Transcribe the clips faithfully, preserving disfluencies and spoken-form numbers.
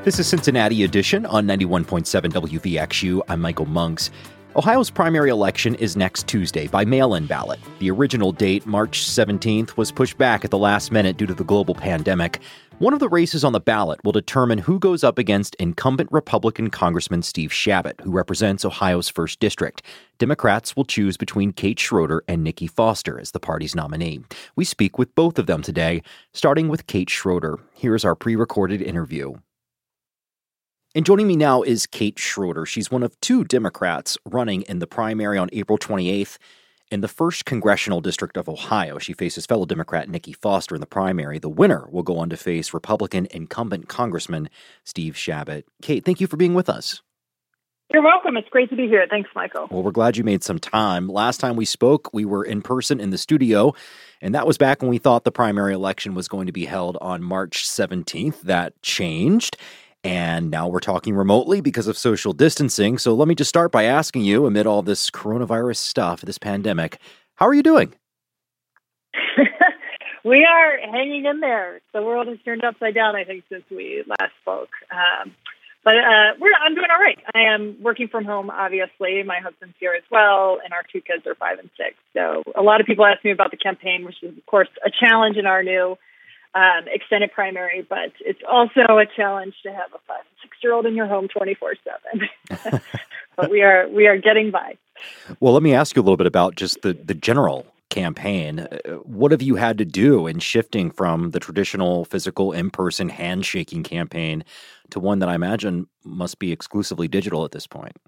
This is Cincinnati Edition on ninety-one point seven W V X U. I'm Michael Monks. Ohio's primary election is next Tuesday by mail-in ballot. The original date, March seventeenth, was pushed back at the last minute due to the global pandemic. One of the races on the ballot will determine who goes up against incumbent Republican Congressman Steve Chabot, who represents Ohio's first District. Democrats will choose between Kate Schroeder and Nikki Foster as the party's nominee. We speak with both of them today, starting with Kate Schroeder. Here's our pre-recorded interview. And joining me now is Kate Schroeder. She's one of two Democrats running in the primary on April twenty-eighth. In the first congressional district of Ohio, she faces fellow Democrat Nikki Foster in the primary. The winner will go on to face Republican incumbent Congressman Steve Chabot. Kate, thank you for being with us. You're welcome. It's great to be here. Thanks, Michael. Well, we're glad you made some time. Last time we spoke, we were in person in the studio, and that was back when we thought the primary election was going to be held on March seventeenth. That changed. And now we're talking remotely because of social distancing. So let me just start by asking you, amid all this coronavirus stuff, this pandemic, how are you doing? We are hanging in there. The world has turned upside down, I think, since we last spoke. Um, but uh, we're, I'm doing all right. I am working from home, obviously. My husband's here as well, and our two kids are five and six. So a lot of people ask me about the campaign, which is, of course, a challenge in our new Um, extended primary, but it's also a challenge to have a five and six-year-old in your home twenty-four seven. But we are we are getting by. Well, let me ask you a little bit about just the, the general campaign. What have you had to do in shifting from the traditional physical in-person handshaking campaign to one that I imagine must be exclusively digital at this point?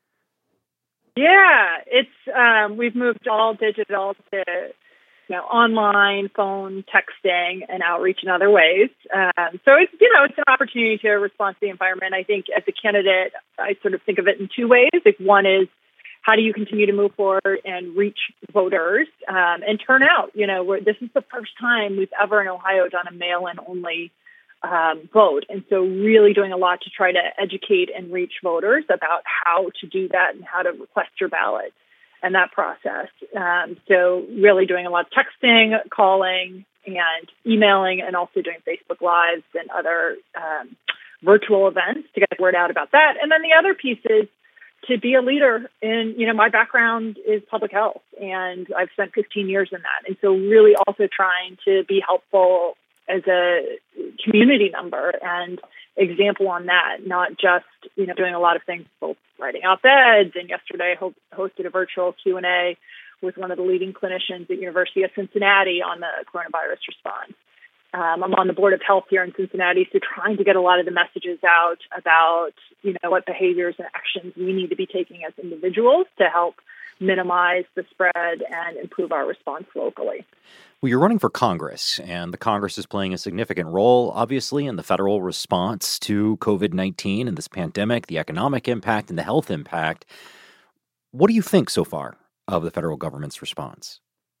Yeah, it's um, we've moved all digital to You know, online, phone, texting, and outreach in other ways. Um, so it's, you know, it's an opportunity to respond to the environment. I think as a candidate, I sort of think of it in two ways. Like one is, how do you continue to move forward and reach voters um, and turn out? You know, we're, this is the first time we've ever in Ohio done a mail-in only um, vote. And so really doing a lot to try to educate and reach voters about how to do that and how to request your ballot. And that process. Um, so really doing a lot of texting, calling, and emailing, and also doing Facebook Lives and other um, virtual events to get the word out about that. And then the other piece is to be a leader in, you know, my background is public health, and I've spent fifteen years in that. And so really also trying to be helpful as a community member and example on that, not just, you know, doing a lot of things, both writing op-eds, and yesterday I ho- hosted a virtual Q and A with one of the leading clinicians at University of Cincinnati on the coronavirus response. Um, I'm on the Board of Health here in Cincinnati, so trying to get a lot of the messages out about, you know, what behaviors and actions we need to be taking as individuals to help minimize the spread and improve our response locally. Well, you're running for Congress, and the Congress is playing a significant role, obviously, in the federal response to covid nineteen and this pandemic, the economic impact and the health impact. What do you think so far of the federal government's response?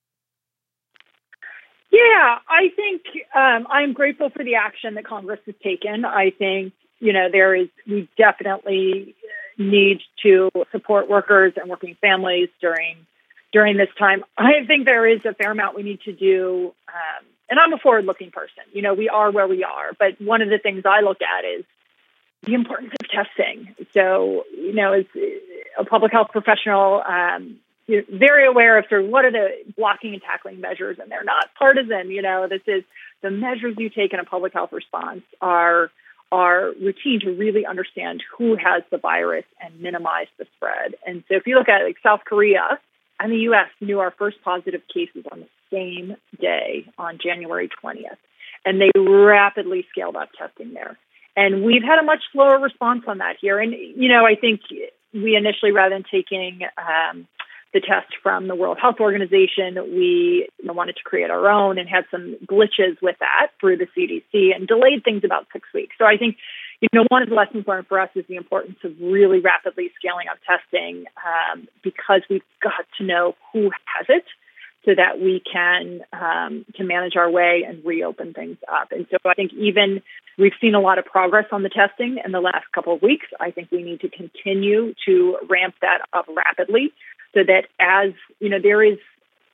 Yeah, I think um, I'm grateful for the action that Congress has taken. I think, you know, there is, we definitely need to support workers and working families during during this time. I think there is a fair amount we need to do. Um, and I'm a forward-looking person. You know, we are where we are. But one of the things I look at is the importance of testing. So, you know, as a public health professional, um, you're very aware of sort of what are the blocking and tackling measures, and they're not partisan. You know, this is the measures you take in a public health response are are routine to really understand who has the virus and minimize the spread. And so if you look at like South Korea and the U S knew our first positive cases on the same day on January twentieth, and they rapidly scaled up testing there. And we've had a much slower response on that here. And, you know, I think we initially, rather than taking um, the test from the World Health Organization, we you know, wanted to create our own and had some glitches with that through the C D C and delayed things about six weeks. So I think, you know, one of the lessons learned for us is the importance of really rapidly scaling up testing um, because we've got to know who has it so that we can um, can manage our way and reopen things up. And so I think even we've seen a lot of progress on the testing in the last couple of weeks. I think we need to continue to ramp that up rapidly so that as, you know, there is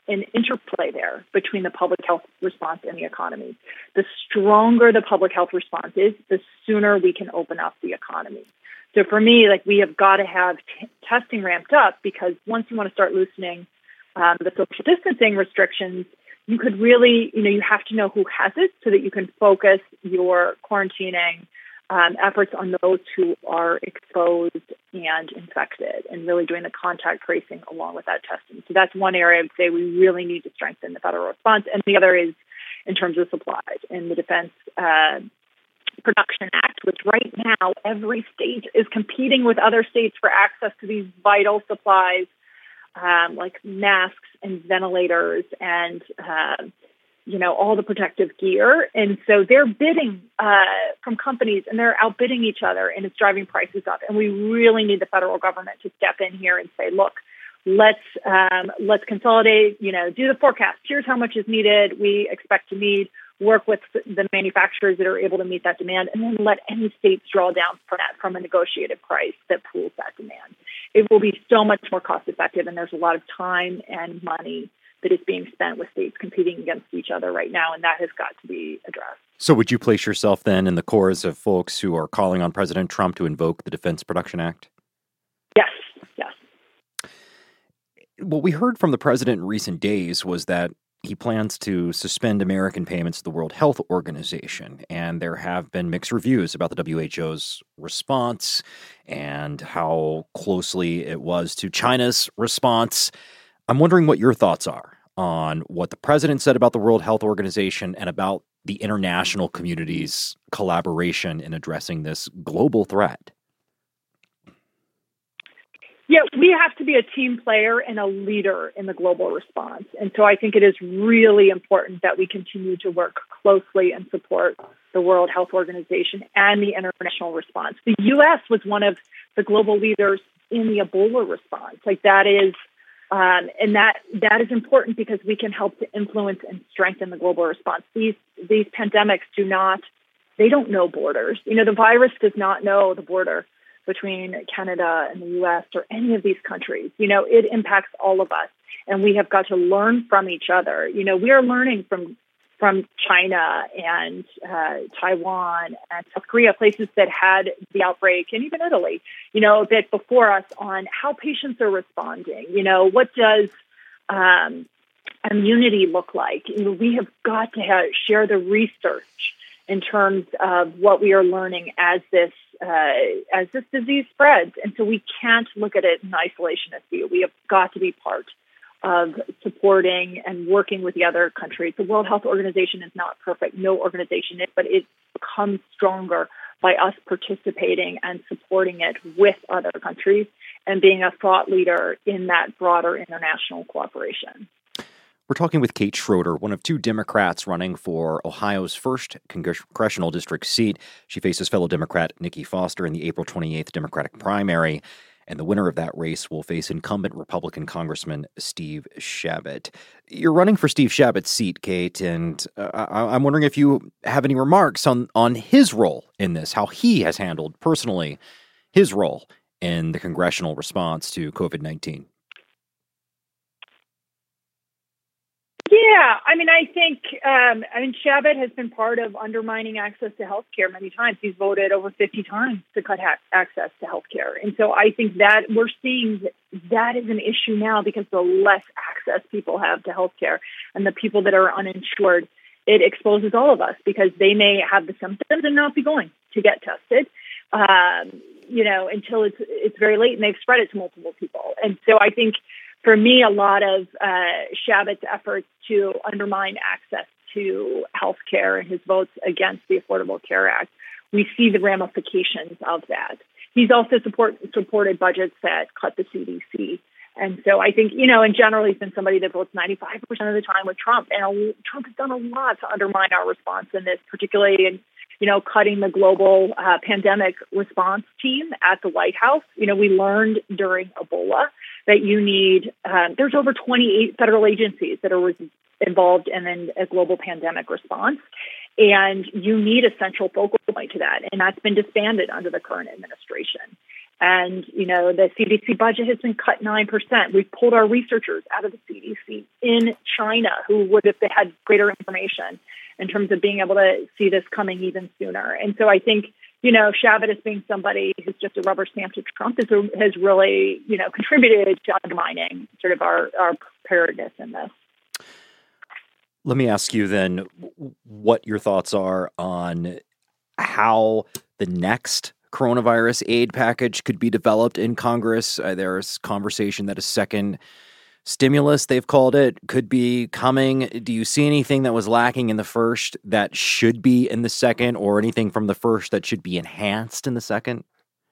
an interplay there between the public health response and the economy. The stronger the public health response is, the sooner we can open up the economy. So for me, like we have got to have t- testing ramped up, because once you want to start loosening um, the social distancing restrictions, you could really, you know, you have to know who has it so that you can focus your quarantining um, efforts on those who are exposed and infected, and really doing the contact tracing along with that testing. So that's one area I'd say we really need to strengthen the federal response. And the other is in terms of supplies and the Defense uh, Production Act, which right now every state is competing with other states for access to these vital supplies, um, like masks and ventilators and, uh, you know, all the protective gear. And so they're bidding uh, from companies, and they're outbidding each other, and it's driving prices up. And we really need the federal government to step in here and say, look, let's um, let's consolidate, you know, do the forecast. Here's how much is needed. We expect to need. Work with the manufacturers that are able to meet that demand, and then let any states draw down from that from a negotiated price that pools that demand. It will be so much more cost effective, and there's a lot of time and money that is being spent with states competing against each other right now, and that has got to be addressed. So would you place yourself then in the chorus of folks who are calling on President Trump to invoke the Defense Production Act? Yes, yes. What we heard from the president in recent days was that he plans to suspend American payments to the World Health Organization, and there have been mixed reviews about the W H O's response and how closely it was to China's response. I'm wondering what your thoughts are on what the president said about the World Health Organization and about the international community's collaboration in addressing this global threat. Yeah, we have to be a team player and a leader in the global response. And so I think it is really important that we continue to work closely and support the World Health Organization and the international response. The U S was one of the global leaders in the Ebola response. Like that is, um, and that that is important because we can help to influence and strengthen the global response. These these pandemics do not, they don't know borders. You know, the virus does not know the border between Canada and the U S or any of these countries. You know, it impacts all of us, and we have got to learn from each other. You know, we are learning from from China and uh, Taiwan and South Korea, places that had the outbreak, and even Italy, you know, a bit before us, on how patients are responding. You know, what does um, immunity look like? You know, we have got to have, share the research in terms of what we are learning as this uh, as this disease spreads. And so we can't look at it in isolationist view. We have got to be part of supporting and working with the other countries. The World Health Organization is not perfect. No organization is, but it becomes stronger by us participating and supporting it with other countries and being a thought leader in that broader international cooperation. We're talking with Kate Schroeder, one of two Democrats running for Ohio's first congressional district seat. She faces fellow Democrat Nikki Foster in the April twenty-eighth Democratic primary, and the winner of that race will face incumbent Republican Congressman Steve Chabot. You're running for Steve Chabot's seat, Kate, and uh, I'm wondering if you have any remarks on, on his role in this, how he has handled personally his role in the congressional response to covid nineteen. Yeah, I mean, I think, um, I mean, Chabot has been part of undermining access to health care many times. He's voted over fifty times to cut ha- access to health care. And so I think that we're seeing that, that is an issue now, because the less access people have to health care and the people that are uninsured, it exposes all of us, because they may have the symptoms and not be going to get tested, um, you know, until it's, it's very late and they've spread it to multiple people. And so I think, for me, a lot of uh, Chabot's efforts to undermine access to health care and his votes against the Affordable Care Act, we see the ramifications of that. He's also support, supported budgets that cut the C D C. And so I think, you know, in general, he's been somebody that votes ninety-five percent of the time with Trump. And Trump has done a lot to undermine our response in this, particularly in, you know, cutting the global uh, pandemic response team at the White House. You know, we learned during Ebola that you need, um, there's over twenty-eight federal agencies that are involved in an, a global pandemic response. And you need a central focal point to that. And that's been disbanded under the current administration. And, you know, the C D C budget has been cut nine percent. We've pulled our researchers out of the C D C in China who would have had greater information in terms of being able to see this coming even sooner. And so I think, you know, Shabbat as being somebody who's just a rubber stamp to Trump is, has really, you know, contributed to undermining sort of our, our preparedness in this. Let me ask you then what your thoughts are on how the next coronavirus aid package could be developed in Congress. Uh, there's conversation that a second stimulus, they've called it, could be coming. Do you see anything that was lacking in the first that should be in the second, or anything from the first that should be enhanced in the second?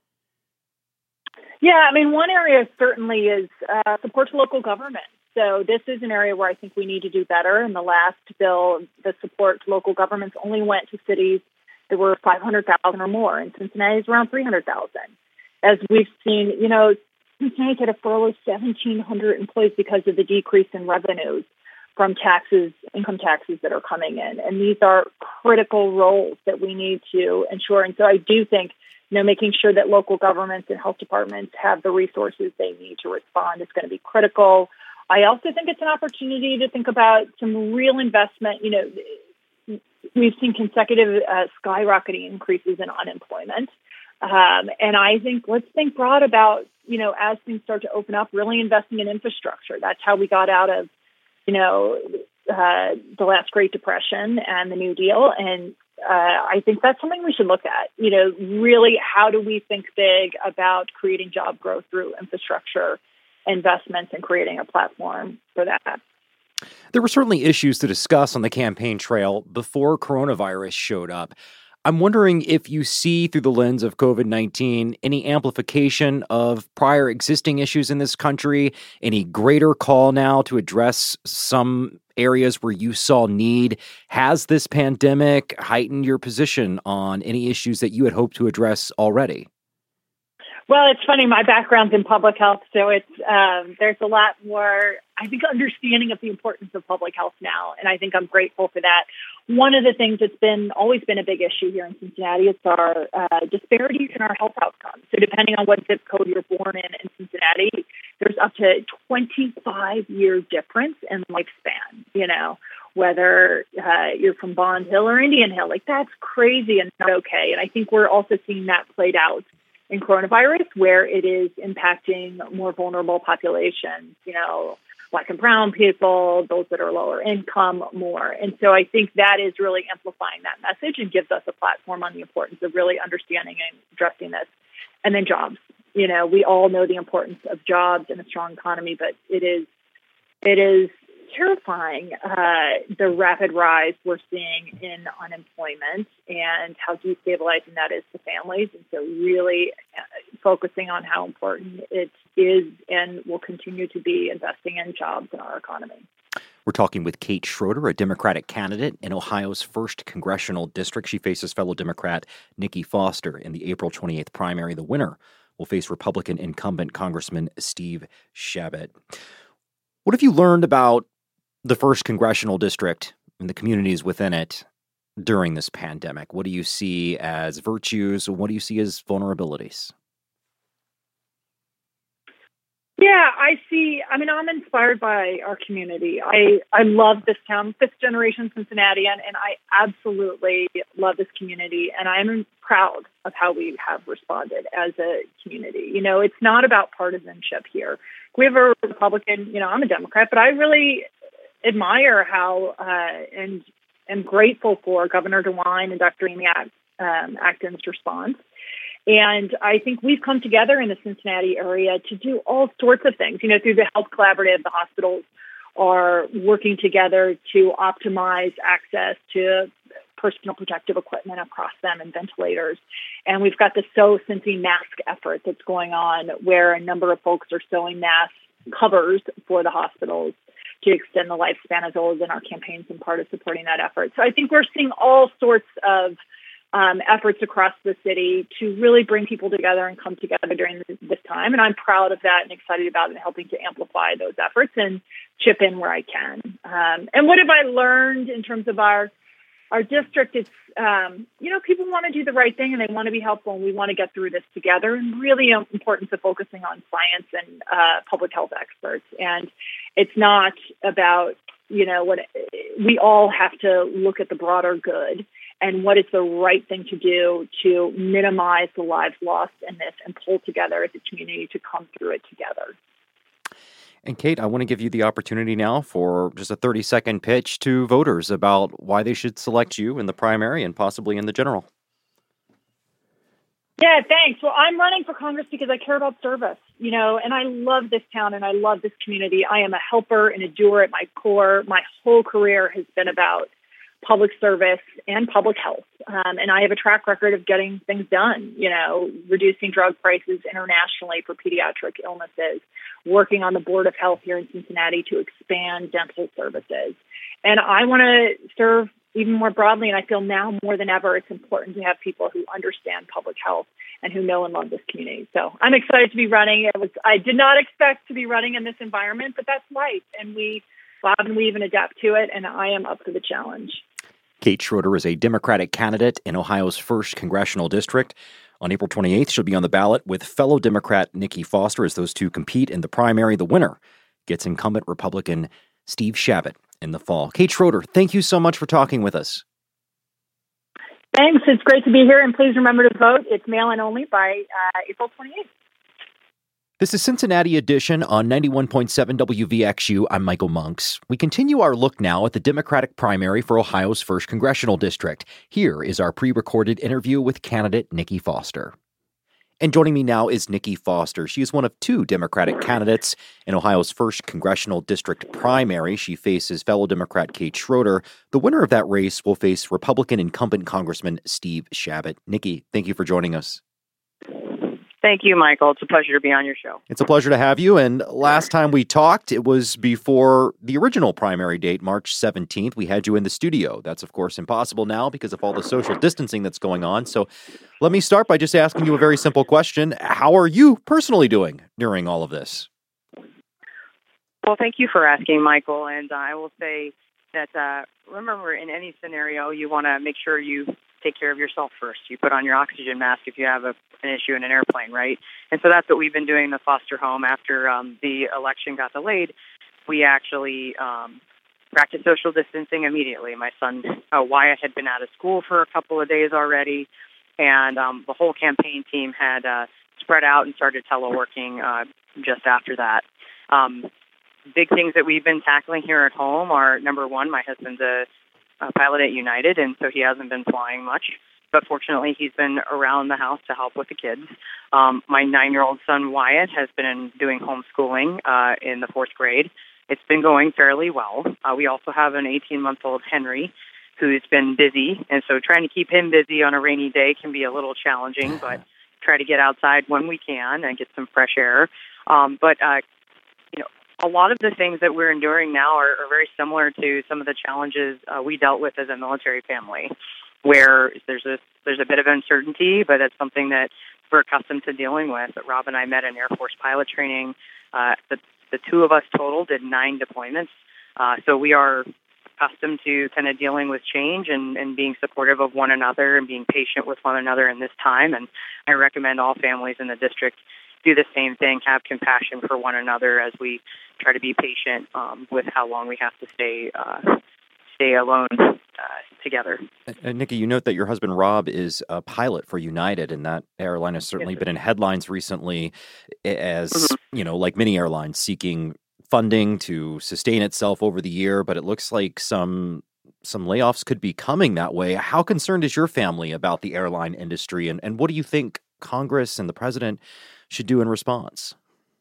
Yeah, I mean, one area certainly is uh, support to local government. So this is an area where I think we need to do better. In the last bill, the support to local governments only went to cities that were five hundred thousand or more, and Cincinnati is around three hundred thousand. As we've seen, you know, Cincinnati had to furlough seventeen hundred employees because of the decrease in revenues from taxes, income taxes that are coming in. And these are critical roles that we need to ensure. And so I do think, you know, making sure that local governments and health departments have the resources they need to respond is going to be critical. I also think it's an opportunity to think about some real investment. You know, we've seen consecutive uh, skyrocketing increases in unemployment. Um, and I think let's think broad about, you know, as things start to open up, really investing in infrastructure. That's how we got out of, you know, uh, the last Great Depression and the New Deal. And uh, I think that's something we should look at. You know, really, how do we think big about creating job growth through infrastructure investments and creating a platform for that? There were certainly issues to discuss on the campaign trail before coronavirus showed up. I'm wondering if you see through the lens of COVID nineteen any amplification of prior existing issues in this country, any greater call now to address some areas where you saw need. Has this pandemic heightened your position on any issues that you had hoped to address already? Well, it's funny. My background's in public health, so it's um, there's a lot more, I think, understanding of the importance of public health now, and I think I'm grateful for that. One of the things that's been always been a big issue here in Cincinnati is our uh, disparities in our health outcomes. So depending on what zip code you're born in in Cincinnati, there's up to twenty-five year difference in lifespan, you know, whether uh, you're from Bond Hill or Indian Hill. Like, that's crazy and not okay. And I think we're also seeing that played out in coronavirus, where it is impacting more vulnerable populations, you know, Black and brown people, those that are lower income more. And so I think that is really amplifying that message and gives us a platform on the importance of really understanding and addressing this. And then jobs. You know, we all know the importance of jobs and a strong economy, but it is it is terrifying, uh, the rapid rise we're seeing in unemployment and how destabilizing that is to families. And so really uh, focusing on how important it is and will continue to be investing in jobs in our economy. We're talking with Kate Schroeder, a Democratic candidate in Ohio's first congressional district. She faces fellow Democrat Nikki Foster in the April twenty-eighth primary. The winner will face Republican incumbent Congressman Steve Chabot. What have you learned about the first congressional district and the communities within it during this pandemic? What do you see as virtues? What do you see as vulnerabilities? Yeah, I see. I mean, I'm inspired by our community. I, I love this town, fifth generation Cincinnatian, and I absolutely love this community. And I'm proud of how we have responded as a community. You know, it's not about partisanship here. We have a Republican, you know, I'm a Democrat, but I really admire how uh, and am grateful for Governor DeWine and Doctor Amy Act, um, Acton's response. And I think we've come together in the Cincinnati area to do all sorts of things. You know, through the Health Collaborative, the hospitals are working together to optimize access to personal protective equipment across them and ventilators. And we've got the Sew Cincy mask effort that's going on, where a number of folks are sewing mask covers for the hospitals to extend the lifespan of those, in our campaigns and part of supporting that effort. So I think we're seeing all sorts of um, efforts across the city to really bring people together and come together during this time. And I'm proud of that and excited about it and helping to amplify those efforts and chip in where I can. Um, and what have I learned in terms of our our district is, um, you know, people want to do the right thing and they want to be helpful, and we want to get through this together. And really important to focusing on science and uh, public health experts. And it's not about, you know, what we all have to look at the broader good and what is the right thing to do to minimize the lives lost in this and pull together as a community to come through it together. And Kate, I want to give you the opportunity now for just a thirty-second pitch to voters about why they should select you in the primary and possibly in the general. Yeah, thanks. Well, I'm running for Congress because I care about service, you know, and I love this town and I love this community. I am a helper and a doer at my core. My whole career has been about public service and public health. Um, and I have a track record of getting things done, you know, reducing drug prices internationally for pediatric illnesses, working on the Board of Health here in Cincinnati to expand dental services. And I want to serve even more broadly, and I feel now more than ever it's important to have people who understand public health and who know and love this community. So I'm excited to be running. It was I did not expect to be running in this environment, but that's life, and we bob and weave and adapt to it, and I am up for the challenge. Kate Schroeder is a Democratic candidate in Ohio's first congressional district. On April twenty-eighth, she'll be on the ballot with fellow Democrat Nikki Foster as those two compete in the primary. The winner gets incumbent Republican Steve Chabot in the fall. Kate Schroeder, thank you so much for talking with us. Thanks. It's great to be here, and please remember to vote. It's mail-in only by uh, April twenty-eighth. This is Cincinnati Edition on ninety-one point seven W V X U. I'm Michael Monks. We continue our look now at the Democratic primary for Ohio's first congressional district. Here is our pre-recorded interview with candidate Nikki Foster. And joining me now is Nikki Foster. She is one of two Democratic candidates in Ohio's first congressional district primary. She faces fellow Democrat Kate Schroeder. The winner of that race will face Republican incumbent Congressman Steve Chabot. Nikki, thank you for joining us. Thank you, Michael. It's a pleasure to be on your show. It's a pleasure to have you. And last time we talked, it was before the original primary date, March seventeenth. We had you in the studio. That's, of course, impossible now because of all the social distancing that's going on. So let me start by just asking you a very simple question. How are you personally doing during all of this? Well, thank you for asking, Michael. And uh, I will say that, uh, remember, in any scenario, you want to make sure you take care of yourself first. You put on your oxygen mask if you have a, an issue in an airplane, right? And so that's what we've been doing in the foster home. After um, the election got delayed, we actually um, practiced social distancing immediately. My son, uh, Wyatt, had been out of school for a couple of days already, and um, the whole campaign team had uh, spread out and started teleworking uh, just after that. Um, big things that we've been tackling here at home are, number one, my husband's a a pilot at United, and so he hasn't been flying much. But fortunately, he's been around the house to help with the kids. Um, my nine-year-old son, Wyatt, has been doing homeschooling uh, in the fourth grade. It's been going fairly well. Uh, we also have an eighteen-month-old Henry who's been busy, and so trying to keep him busy on a rainy day can be a little challenging, but try to get outside when we can and get some fresh air. Um, but, uh, you know, a lot of the things that we're enduring now are, are very similar to some of the challenges uh, we dealt with as a military family, where there's a there's a bit of uncertainty, but it's something that we're accustomed to dealing with. Rob and I met in Air Force pilot training. Uh, the, the two of us total did nine deployments, uh, so we are accustomed to kind of dealing with change and, and being supportive of one another and being patient with one another in this time. And I recommend all families in the district do the same thing, have compassion for one another as we try to be patient um, with how long we have to stay uh, stay alone uh, together. And Nikki, you note that your husband Rob is a pilot for United, and that airline has certainly yes. been in headlines recently as, mm-hmm. you know, like many airlines, seeking funding to sustain itself over the year, but it looks like some some layoffs could be coming that way. How concerned is your family about the airline industry, and, and what do you think Congress and the president should do in response?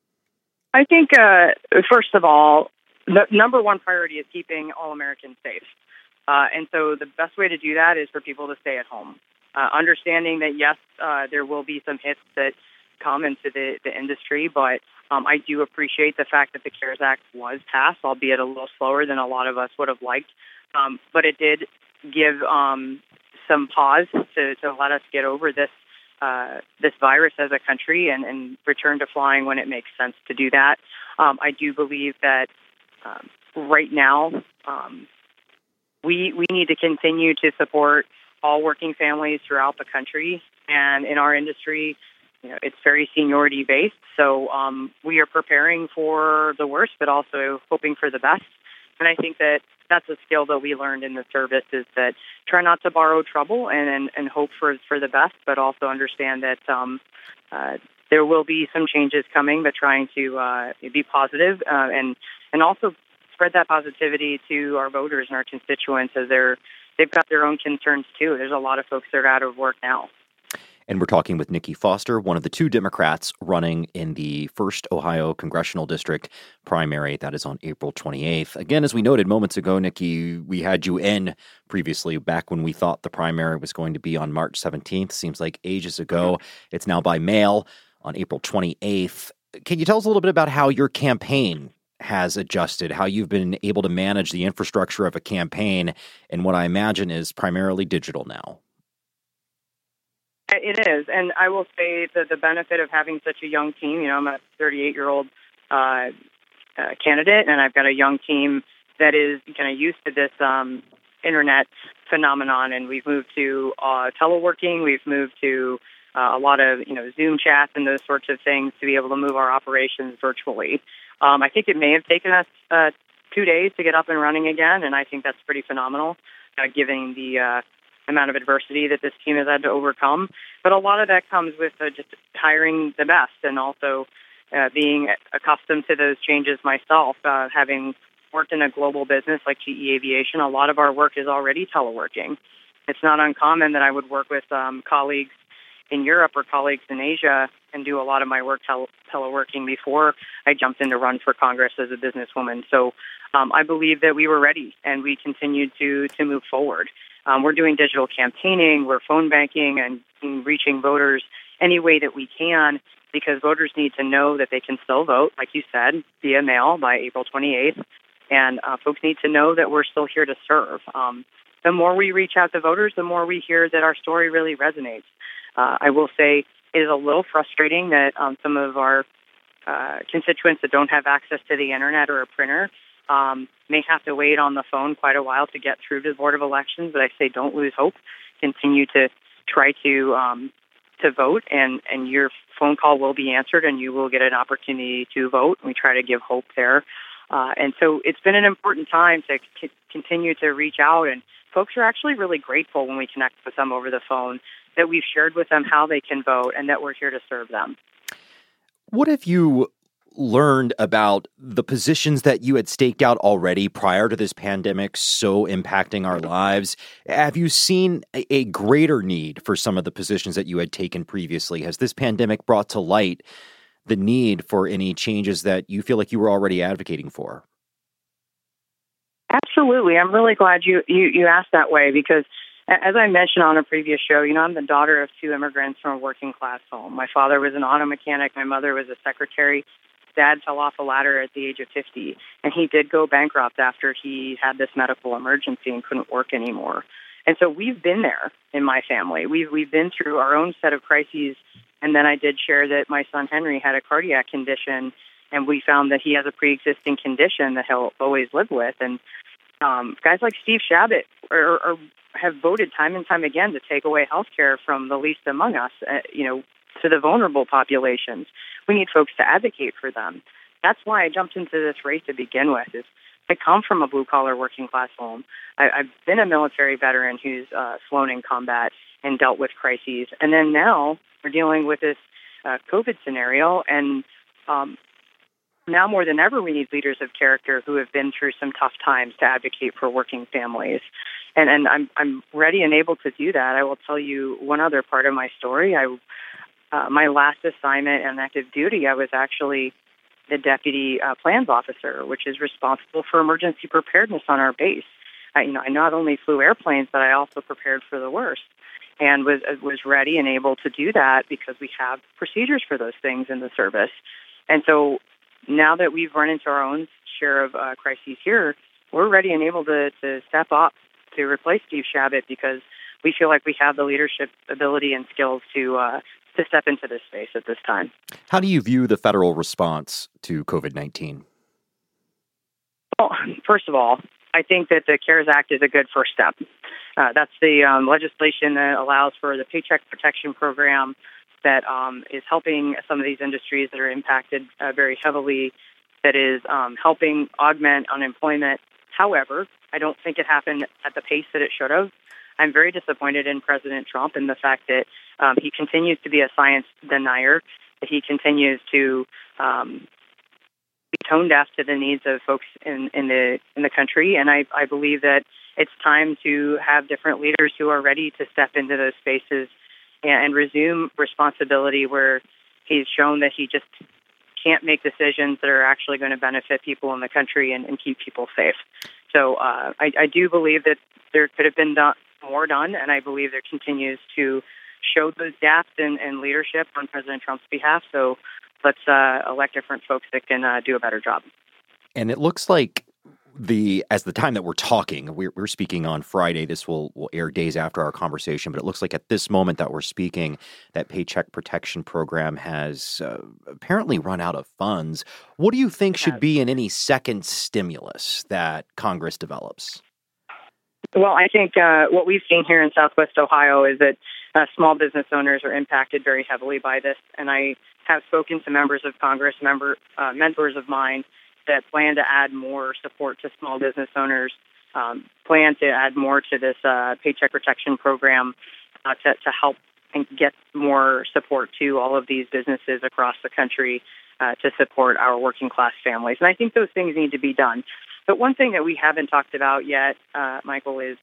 I think, uh, first of all, the number one priority is keeping all Americans safe. Uh, and so the best way to do that is for people to stay at home. Uh, understanding that, yes, uh, there will be some hits that come into the, the industry, but um, I do appreciate the fact that the CARES Act was passed, albeit a little slower than a lot of us would have liked. Um, but it did give um, some pause to, to let us get over this Uh, this virus as a country and, and return to flying when it makes sense to do that. Um, I do believe that um, right now um, we we need to continue to support all working families throughout the country. And in our industry, you know, it's very seniority based. So um, we are preparing for the worst, but also hoping for the best. And I think that that's a skill that we learned in the service, is that try not to borrow trouble and, and, and hope for for the best, but also understand that um, uh, there will be some changes coming, but trying to uh, be positive uh, and and also spread that positivity to our voters and our constituents, as they're they've got their own concerns too. There's a lot of folks that are out of work now. And we're talking with Nikki Foster, one of the two Democrats running in the first Ohio Congressional District primary. That is on April twenty-eighth. Again, as we noted moments ago, Nikki, we had you in previously back when we thought the primary was going to be on March seventeenth. Seems like ages ago. It's now by mail on April twenty-eighth. Can you tell us a little bit about how your campaign has adjusted, how you've been able to manage the infrastructure of a campaign in what I imagine is primarily digital now? It is, and I will say that the benefit of having such a young team, you know, I'm a thirty-eight-year-old uh, uh, candidate, and I've got a young team that is kind of used to this um, internet phenomenon, and we've moved to uh, teleworking, we've moved to uh, a lot of, you know, Zoom chats and those sorts of things to be able to move our operations virtually. Um, I think it may have taken us uh, two days to get up and running again, and I think that's pretty phenomenal, uh, given the uh, amount of adversity that this team has had to overcome. But a lot of that comes with uh, just hiring the best, and also uh, being accustomed to those changes myself. Uh, having worked in a global business like G E Aviation, a lot of our work is already teleworking. It's not uncommon that I would work with um, colleagues in Europe or colleagues in Asia and do a lot of my work tele- teleworking before I jumped in to run for Congress as a businesswoman. So um, I believe that we were ready, and we continued to to move forward. Um, we're doing digital campaigning, we're phone banking, and reaching voters any way that we can, because voters need to know that they can still vote, like you said, via mail by April twenty-eighth. And uh, folks need to know that we're still here to serve. Um, the more we reach out to voters, the more we hear that our story really resonates. Uh, I will say it is a little frustrating that um, some of our uh, constituents that don't have access to the internet or a printer um, may have to wait on the phone quite a while to get through to the Board of Elections. But I say don't lose hope. Continue to try to um, to vote, and, and your phone call will be answered, and you will get an opportunity to vote. We try to give hope there. Uh, and so it's been an important time to c- continue to reach out, and folks are actually really grateful when we connect with them over the phone, that we've shared with them how they can vote and that we're here to serve them. What have you learned about the positions that you had staked out already prior to this pandemic so impacting our lives? Have you seen a, a greater need for some of the positions that you had taken previously? Has this pandemic brought to light the need for any changes that you feel like you were already advocating for? Absolutely. I'm really glad you, you, you asked that way, because as I mentioned on a previous show, you know, I'm the daughter of two immigrants from a working class home. My father was an auto mechanic. My mother was a secretary. Dad fell off a ladder at the age of fifty, and he did go bankrupt after he had this medical emergency and couldn't work anymore. And so we've been there in my family. We've, we've been through our own set of crises. And then I did share that my son Henry had a cardiac condition, and we found that he has a pre-existing condition that he'll always live with. And um, guys like Steve Chabot are, are, have voted time and time again to take away health care from the least among us, uh, you know, to the vulnerable populations. We need folks to advocate for them. That's why I jumped into this race to begin with. Is I come from a blue-collar working-class home. I, I've been a military veteran who's uh, flown in combat and dealt with crises. And then now we're dealing with this uh, COVID scenario. And um, now more than ever, we need leaders of character who have been through some tough times to advocate for working families. And, and I'm, I'm ready and able to do that. I will tell you one other part of my story. I, uh, my last assignment on active duty, I was actually the deputy uh, plans officer, which is responsible for emergency preparedness on our base. I, you know, I not only flew airplanes, but I also prepared for the worst, and was was ready and able to do that because we have procedures for those things in the service. And so now that we've run into our own share of uh, crises here, we're ready and able to, to step up to replace Steve Chabot, because we feel like we have the leadership ability and skills to uh, to step into this space at this time. How do you view the federal response to COVID nineteen? Well, first of all, I think that the CARES Act is a good first step. Uh, that's the um, legislation that allows for the Paycheck Protection Program that um, is helping some of these industries that are impacted uh, very heavily, that is um, helping augment unemployment. However, I don't think it happened at the pace that it should have. I'm very disappointed in President Trump and the fact that um, he continues to be a science denier, that he continues to um, be tone deaf to the needs of folks in, in the in the country. And I, I believe that it's time to have different leaders who are ready to step into those spaces and, and resume responsibility where he's shown that he just can't make decisions that are actually going to benefit people in the country and, and keep people safe. So uh, I, I do believe that there could have been done, more done, and I believe there continues to show those gaps in, in leadership on President Trump's behalf. So let's uh, elect different folks that can uh, do a better job. And it looks like the as the time that we're talking, we're, we're speaking on Friday. This will, will air days after our conversation, but it looks like at this moment that we're speaking, that Paycheck Protection Program has uh, apparently run out of funds. What do you think should be in any second stimulus that Congress develops? Well, I think uh, what we've seen here in Southwest Ohio is that uh, small business owners are impacted very heavily by this, and I have spoken to members of Congress, member uh, mentors of mine, that plan to add more support to small business owners, um, plan to add more to this uh, Paycheck Protection Program uh, to, to help and get more support to all of these businesses across the country uh, to support our working class families. And I think those things need to be done. But one thing that we haven't talked about yet, uh, Michael, is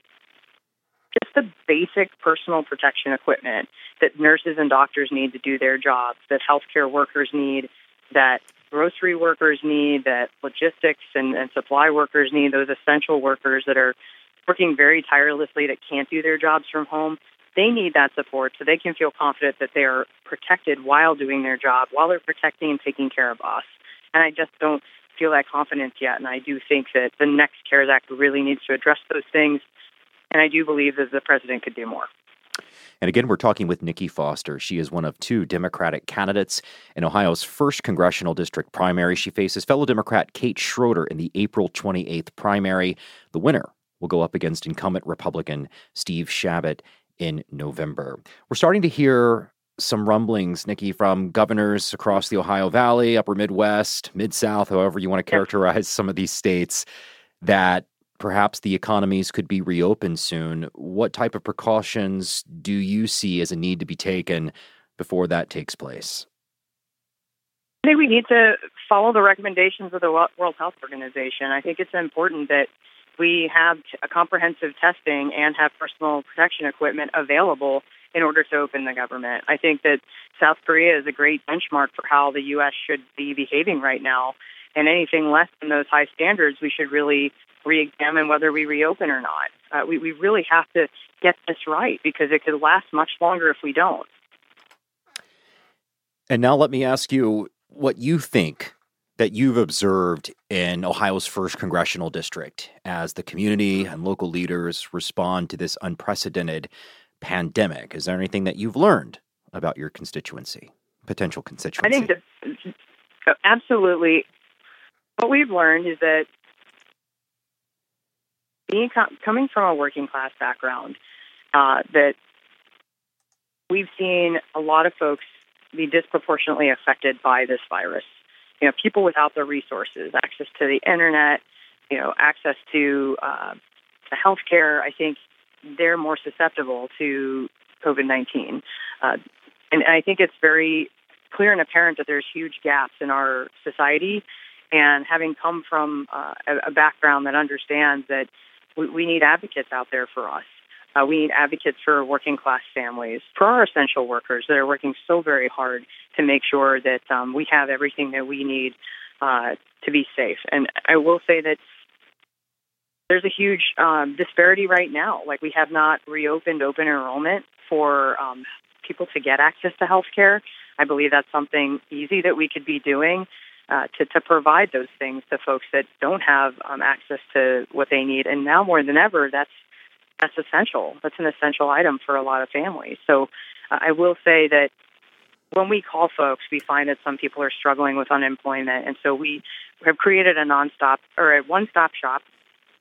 just the basic personal protection equipment that nurses and doctors need to do their jobs, that healthcare workers need, that grocery workers need, that logistics and, and supply workers need, those essential workers that are working very tirelessly that can't do their jobs from home. They need that support so they can feel confident that they are protected while doing their job, while they're protecting and taking care of us. And I just don't feel that confidence yet. And I do think that the next CARES Act really needs to address those things. And I do believe that the president could do more. And again, we're talking with Nikki Foster. She is one of two Democratic candidates in Ohio's first congressional district primary. She faces fellow Democrat Kate Schroeder in the April twenty-eighth primary. The winner will go up against incumbent Republican Steve Chabot in November. We're starting to hear some rumblings, Nikki, from governors across the Ohio Valley, Upper Midwest, Mid-South, however you want to characterize some of these states, that perhaps the economies could be reopened soon. What type of precautions do you see as a need to be taken before that takes place? I think we need to follow the recommendations of the World Health Organization. I think it's important that we have a comprehensive testing and have personal protection equipment available in order to open the government. I think that South Korea is a great benchmark for how the U S should be behaving right now. And anything less than those high standards, we should really re-examine whether we reopen or not. Uh, we, we really have to get this right because it could last much longer if we don't. And now let me ask you what you think that you've observed in Ohio's first congressional district as the community and local leaders respond to this unprecedented pandemic. Is there anything that you've learned about your constituency, potential constituency? I think that absolutely. What we've learned is that being coming from a working class background, uh, that we've seen a lot of folks be disproportionately affected by this virus. You know, people without the resources, access to the internet, you know, access to uh, to healthcare. I think they're more susceptible to COVID nineteen, uh, and I think it's very clear and apparent that there's huge gaps in our society. And having come from uh, a, a background that understands that we, we need advocates out there for us. Uh, we need advocates for working class families, for our essential workers that are working so very hard to make sure that um, we have everything that we need uh, to be safe. And I will say that there's a huge um, disparity right now. Like, we have not reopened open enrollment for um, people to get access to health care. I believe that's something easy that we could be doing uh, to, to provide those things to folks that don't have um, access to what they need. And now more than ever, that's that's essential. That's an essential item for a lot of families. So uh, I will say that when we call folks, we find that some people are struggling with unemployment. And so we have created a nonstop or a one-stop shop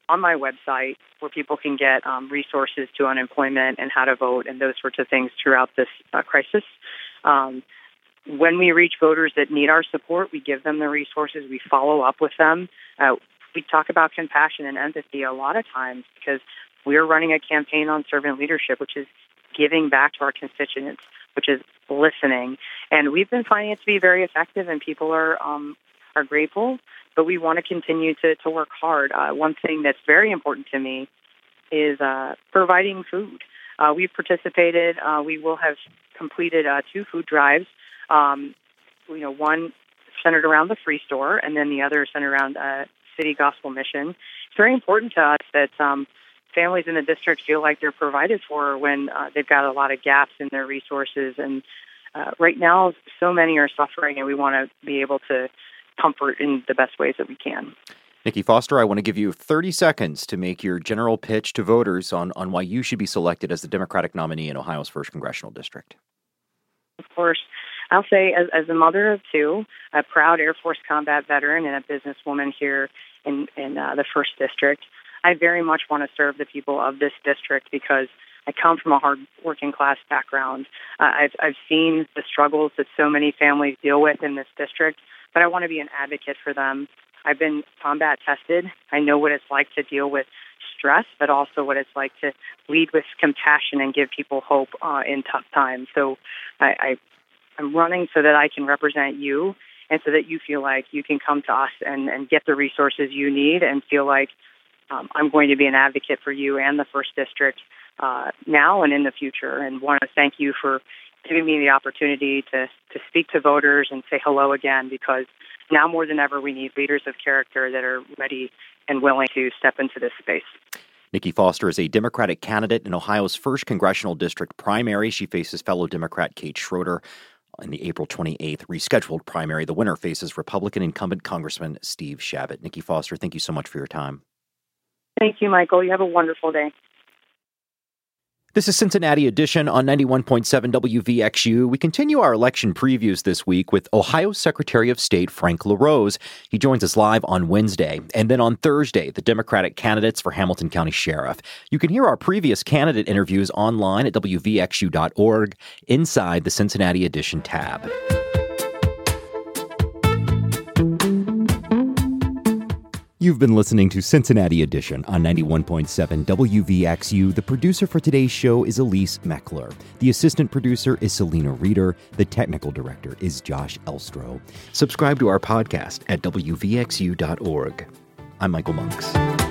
on my website where people can get um, resources to unemployment and how to vote and those sorts of things throughout this uh, crisis. Um, when we reach voters that need our support, we give them the resources. We follow up with them. Uh, we talk about compassion and empathy a lot of times because we're running a campaign on servant leadership, which is giving back to our constituents, which is listening. And we've been finding it to be very effective, and people are um, are grateful, but we want to continue to, to work hard. Uh, one thing that's very important to me is uh, providing food. Uh, we've participated. Uh, we will have completed uh, two food drives, um, you know, one centered around the Free Store and then the other centered around uh, City Gospel Mission. It's very important to us that um, families in the district feel like they're provided for when uh, they've got a lot of gaps in their resources. And uh, right now, so many are suffering, and we want to be able to comfort in the best ways that we can. Nikki Foster, I want to give you thirty seconds to make your general pitch to voters on, on why you should be selected as the Democratic nominee in Ohio's first congressional district. Of course. I'll say, as, as a mother of two, a proud Air Force combat veteran and a businesswoman here in, in uh, the first district, I very much want to serve the people of this district because I come from a hard working class background. Uh, I've, I've seen the struggles that so many families deal with in this district, but I want to be an advocate for them. I've been combat tested. I know what it's like to deal with stress, but also what it's like to lead with compassion and give people hope uh, in tough times. So I, I, I'm running so that I can represent you and so that you feel like you can come to us and, and get the resources you need and feel like um, I'm going to be an advocate for you and the first district uh, now and in the future, and want to thank you for giving me the opportunity to, to speak to voters and say hello again, because now more than ever we need leaders of character that are ready and willing to step into this space. Nikki Foster is a Democratic candidate in Ohio's first congressional district primary. She faces fellow Democrat Kate Schroeder in the April twenty-eighth rescheduled primary. The winner faces Republican incumbent Congressman Steve Chabot. Nikki Foster, thank you so much for your time. Thank you, Michael. You have a wonderful day. This is Cincinnati Edition on ninety-one point seven W V X U. We continue our election previews this week with Ohio Secretary of State Frank LaRose. He joins us live on Wednesday. And then on Thursday, the Democratic candidates for Hamilton County Sheriff. You can hear our previous candidate interviews online at W V X U dot org inside the Cincinnati Edition tab. You've been listening to Cincinnati Edition on ninety-one point seven W V X U. The producer for today's show is Elise Meckler. The assistant producer is Selena Reeder. The technical director is Josh Elstro. Subscribe to our podcast at W V X U dot org. I'm Michael Monks.